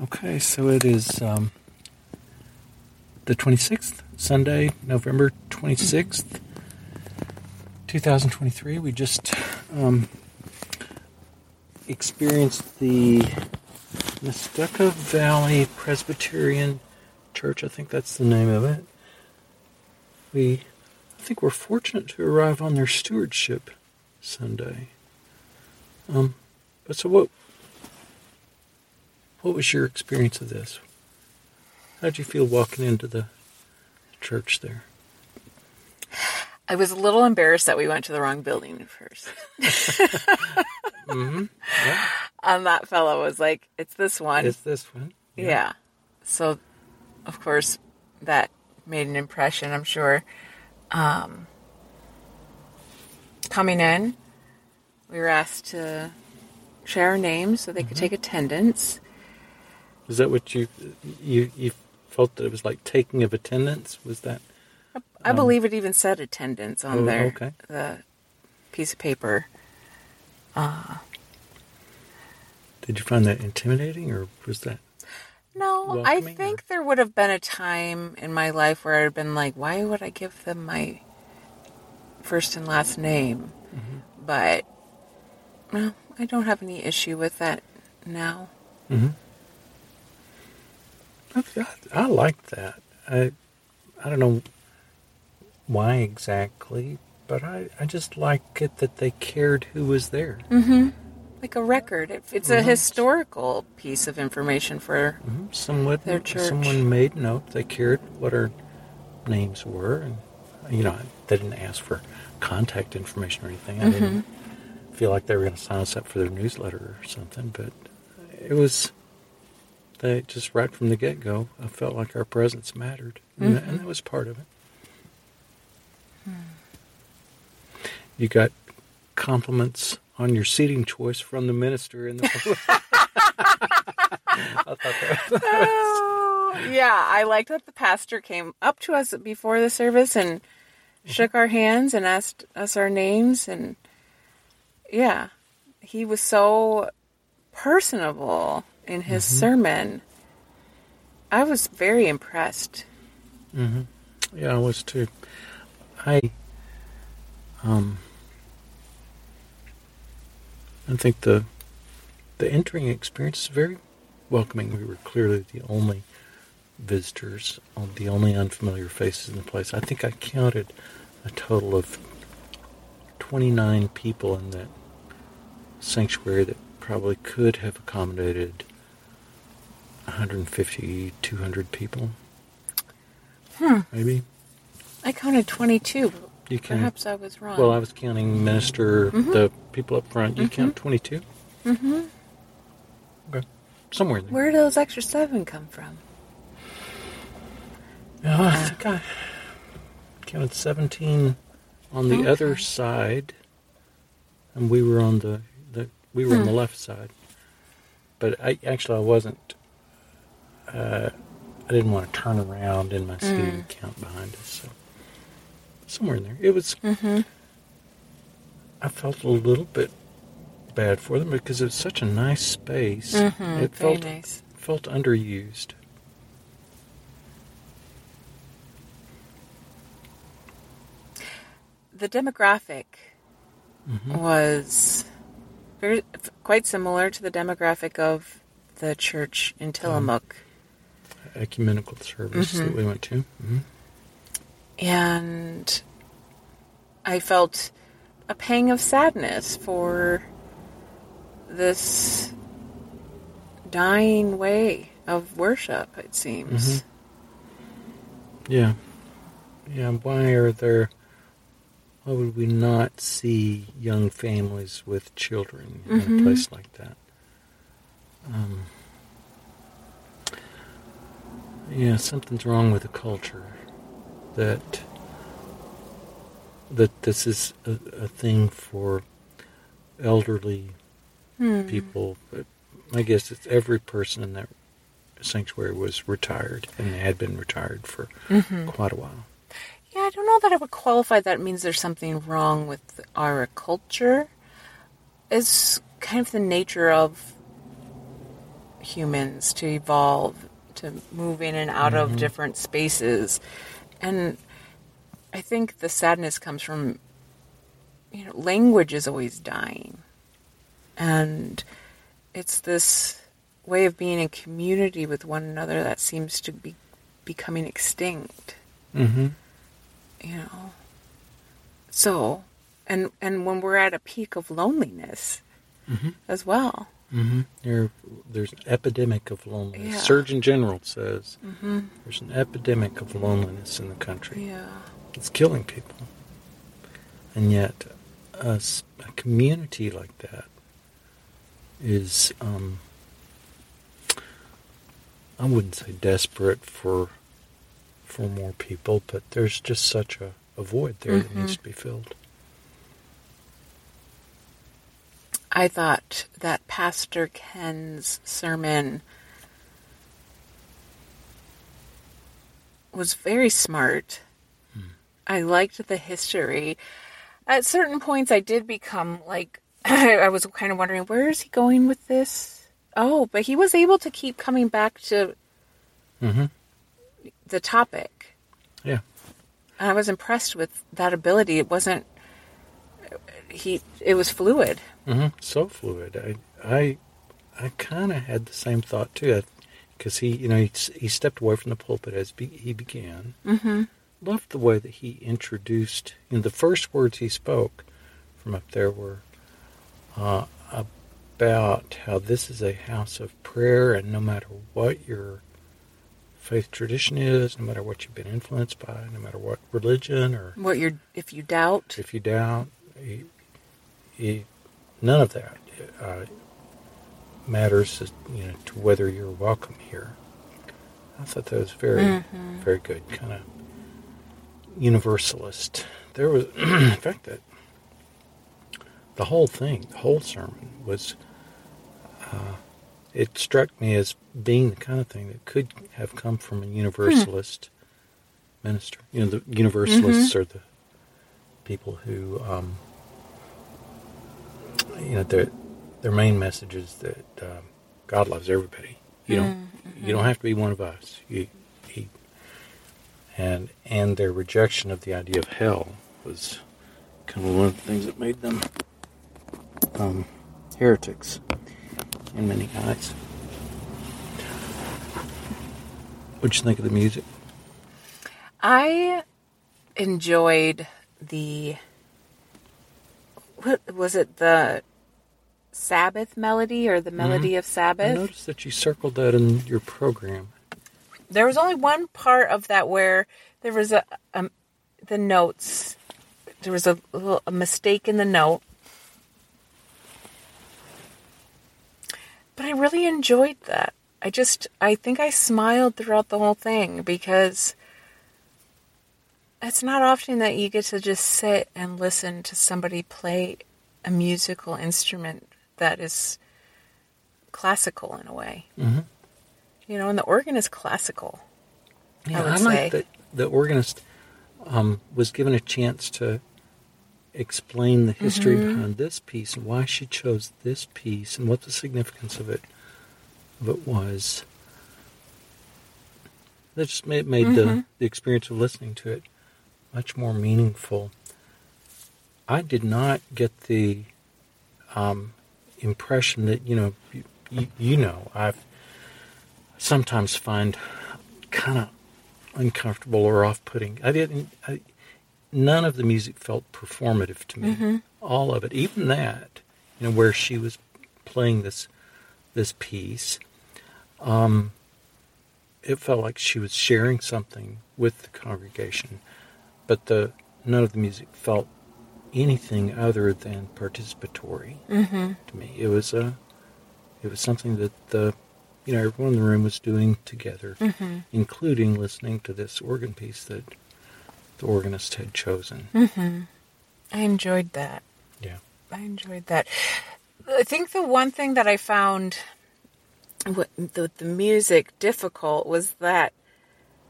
Okay, so it is the 26th, Sunday, November 26th, 2023. We just experienced the Nestucca Valley Presbyterian Church. I think that's the name of it. I think we're fortunate to arrive on their stewardship Sunday. But so what was your experience of this? How did you feel walking into the church there? I was a little embarrassed that we went to the wrong building at first. Mm-hmm. Yeah. And that fellow was like, it's this one. It's this one. Yeah. So, of course, that made an impression, I'm sure. Coming in, we were asked to share our names so they could take attendance. Is that what you felt that it was like taking of attendance? Was that? I believe it even said attendance on the piece of paper. Did you find that intimidating, or was that? No, I think there would have been a time in my life where I'd have been like, why would I give them my first and last name? Mm-hmm. But no, I don't have any issue with that now. Mm-hmm. I like that. I don't know why exactly, but I just like it that they cared who was there. Mm-hmm. Like a record. It's a historical piece of information for their church. Someone made note. They cared what our names were. And, they didn't ask for contact information or anything. I didn't feel like they were going to sign us up for their newsletter or something. But it was... They just right from the get-go, I felt like our presence mattered. And that was part of it. You got compliments on your seating choice from the minister in the I thought that was yeah, I liked that the pastor came up to us before the service and shook our hands and asked us our names. And yeah, he was so personable in his sermon. I was very impressed. Mm-hmm. Yeah, I was too. I think the entering experience is very welcoming. We were clearly the only visitors, the only unfamiliar faces in the place. I think I counted a total of 29 people in that sanctuary that probably could have accommodated 150, 200 people. Maybe. I counted 22. You counted, perhaps I was wrong. Well, I was counting minister, the people up front. You count 22? Mm-hmm. Okay. Somewhere in there. Where did those extra 7 come from? I think I counted 17 on the other side, and we were on the on the left side. But I wasn't. I didn't want to turn around in my seat and count behind us. So somewhere in there, it was. I felt a little bit bad for them because it was such a nice space. It felt nice. Felt underused. The demographic was quite similar to the demographic of the church in Tillamook. Ecumenical service that we went to. And I felt a pang of sadness for this dying way of worship, it seems. Yeah. Why would we not see young families with children in a place like that? Something's wrong with the culture that this is a thing for elderly people. But I guess it's every person in that sanctuary was retired and had been retired for quite a while. Yeah, I don't know that I would qualify that it means there's something wrong with our culture. It's kind of the nature of humans to evolve, to move in and out of different spaces. And I think the sadness comes from, language is always dying. And it's this way of being in community with one another that seems to be becoming extinct. Mm-hmm. So, and when we're at a peak of loneliness as well. Mm-hmm. There's an epidemic of loneliness. Yeah. Surgeon General says there's an epidemic of loneliness in the country. Yeah. It's killing people. And yet, a community like that is, I wouldn't say desperate for more people, but there's just such a void there that needs to be filled. I thought that Pastor Ken's sermon was very smart. I liked the history. At certain points, I did become I was kind of wondering, where is he going with this? Oh, but he was able to keep coming back to the topic. Yeah. And I was impressed with that ability. It wasn't, it was fluid. So fluid. I kind of had the same thought too, because he stepped away from the pulpit as he began. Loved the way that he introduced. The first words he spoke from up there were about how this is a house of prayer, and no matter what your faith tradition is, no matter what you've been influenced by, no matter what religion or if you doubt, none of that matters, to whether you're welcome here. I thought that was very, very good, kind of universalist. There was, in fact, that the whole sermon was. It struck me as being the kind of thing that could have come from a universalist minister. The universalists are the people who, their main message is that God loves everybody. You don't have to be one of us. And their rejection of the idea of hell was kind of one of the things that made them heretics in many eyes. What'd you think of the music? I enjoyed what was it, the Sabbath melody or the melody of Sabbath? I noticed that you circled that in your program. There was only one part of that where there was the notes. There was a mistake in the note. But I really enjoyed that. I think I smiled throughout the whole thing, because it's not often that you get to just sit and listen to somebody play a musical instrument that is classical in a way. And the organ is classical. Yeah, I would I say. like that the organist was given a chance to explain the history behind this piece and why she chose this piece and what the significance of it was. That just made the experience of listening to it much more meaningful. I did not get the impression that I sometimes find kind of uncomfortable or off-putting. None of the music felt performative to me. All of it, even that, where she was playing this piece, it felt like she was sharing something with the congregation, but none of the music felt anything other than participatory to me. It was something that everyone in the room was doing together, including listening to this organ piece that the organist had chosen. I enjoyed that. Yeah. I enjoyed that. I think the one thing that I found with the music difficult was that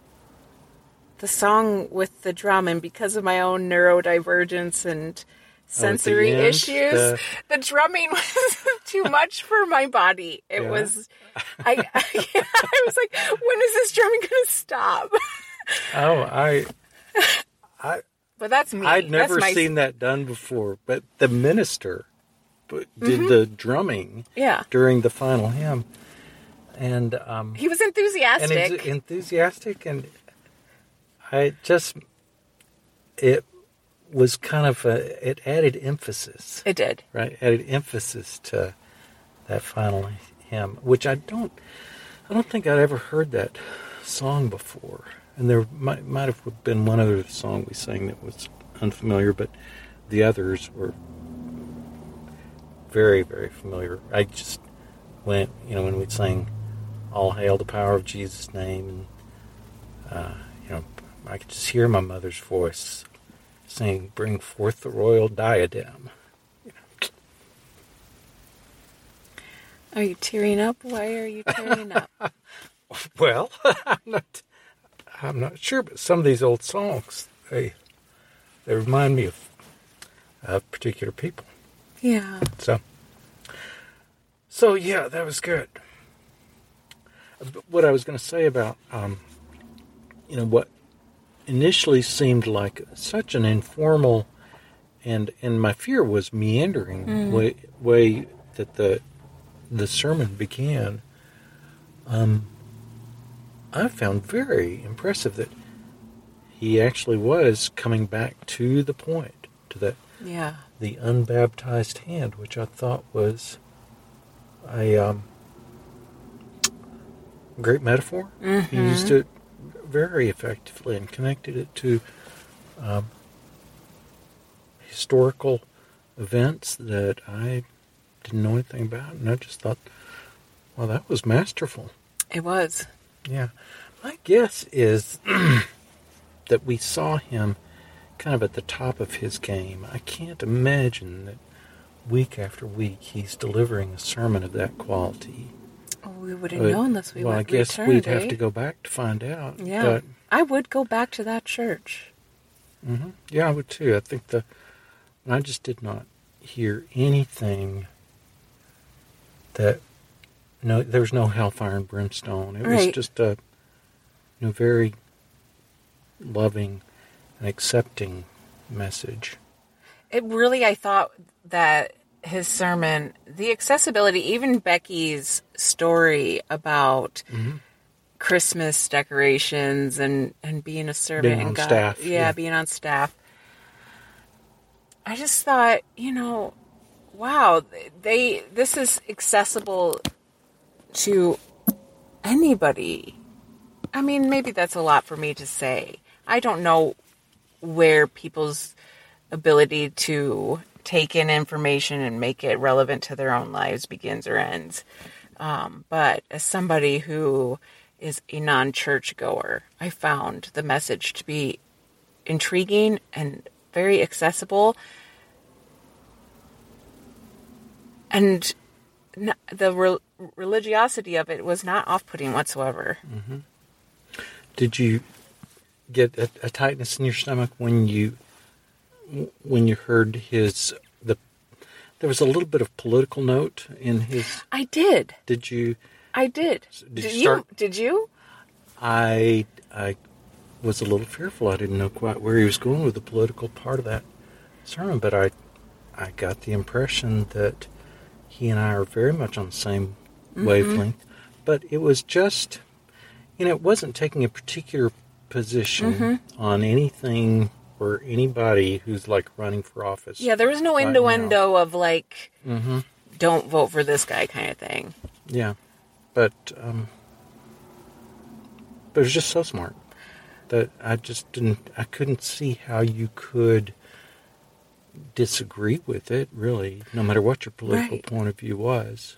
the song with the drum, and because of my own neurodivergence and sensory end, issues. The drumming was too much for my body. It was, I was like, when is this drumming going to stop? But that's me. I'd never seen that done before, but the minister did the drumming during the final hymn. And he was enthusiastic. And it was kind of it added emphasis. It did. Right? Added emphasis to that final hymn, which I don't think I'd ever heard that song before. And there might have been one other song we sang that was unfamiliar, but the others were very, very familiar. I just went, when we sang "All Hail the Power of Jesus' Name," and I could just hear my mother's voice saying, "Bring forth the royal diadem." Are you tearing up? Why are you tearing up? Well, I'm not sure, but some of these old songs, they remind me of particular people. Yeah. So yeah, that was good. What I was going to say about, what initially seemed like such an informal, and my fear was meandering way that the sermon began. I found very impressive that he actually was coming back to the point, to the unbaptized hand, which I thought was a great metaphor. Mm-hmm. He used it very effectively and connected it to historical events that I didn't know anything about, and I just thought, well, that was masterful. It was. Yeah. My guess is that we saw him kind of at the top of his game. I can't imagine that week after week he's delivering a sermon of that quality. Oh, we wouldn't know unless we Well, I guess we'd have to go back to find out. Yeah. But, I would go back to that church. Mm-hmm. Yeah, I would too. I think I just did not hear anything that... No, there was no hellfire and brimstone. It was just a very loving and accepting message. It really, I thought that his sermon, the accessibility, even Becky's story about Christmas decorations and being a servant. Being on staff. Yeah, being on staff. I just thought, wow, this is accessible to anybody. I mean, maybe that's a lot for me to say. I don't know where people's ability to take in information and make it relevant to their own lives begins or ends. But as somebody who is a non-church goer, I found the message to be intriguing and very accessible. And the religiosity of it was not off-putting whatsoever. Mm-hmm. Did you get a tightness in your stomach when you heard there was a little bit of political note in his... I did. Did you? I did. Did you start? Did you? I was a little fearful. I didn't know quite where he was going with the political part of that sermon, but I got the impression that he and I are very much on the same wavelength. But it was just, it wasn't taking a particular position on anything or anybody who's like running for office. Yeah, there was no innuendo of like, don't vote for this guy kind of thing. Yeah, but it was just so smart that I couldn't see how you could disagree with it, really, no matter what your political point of view was.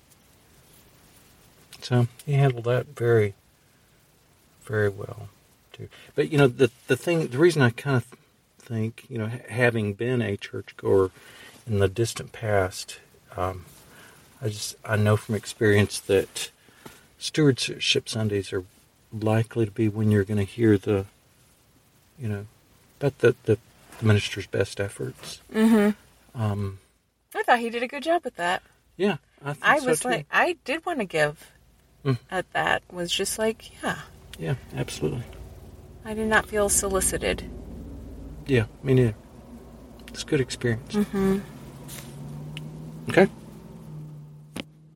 So he handled that very, very well, too. But, the reason I kind of think, having been a churchgoer in the distant past, I know from experience that stewardship Sundays are likely to be when you're going to hear about the minister's best efforts. I thought he did a good job with that. Yeah, I think I so was too. like, I did want to give at that. Was just like, yeah. Yeah, absolutely. I did not feel solicited. Yeah, me neither. It's a good experience. Okay.